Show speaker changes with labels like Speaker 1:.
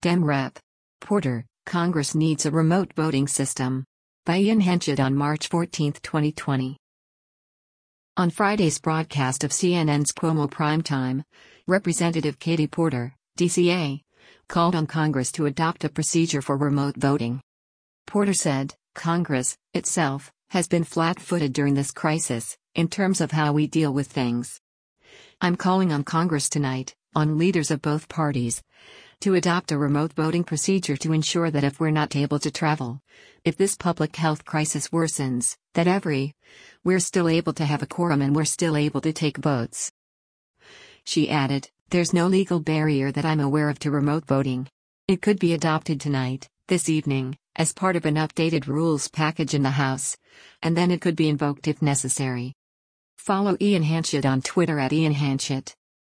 Speaker 1: Dem Rep. Porter, Congress needs a remote voting system. By Ian Henchett on March 14, 2020. On Friday's broadcast of CNN's Cuomo Primetime, Representative Katie Porter, DCA, called on Congress to adopt a procedure for remote voting. Porter said, Congress, itself, has been flat-footed during this crisis, in terms of how we deal with things. I'm calling on Congress tonight, on leaders of both parties, to adopt a remote voting procedure to ensure that if we're not able to travel, if this public health crisis worsens, that we're still able to have a quorum and we're still able to take votes. She added, there's no legal barrier that I'm aware of to remote voting. It could be adopted tonight, this evening, as part of an updated rules package in the House, and then it could be invoked if necessary. Follow Ian Henchett on Twitter @IanHenchett.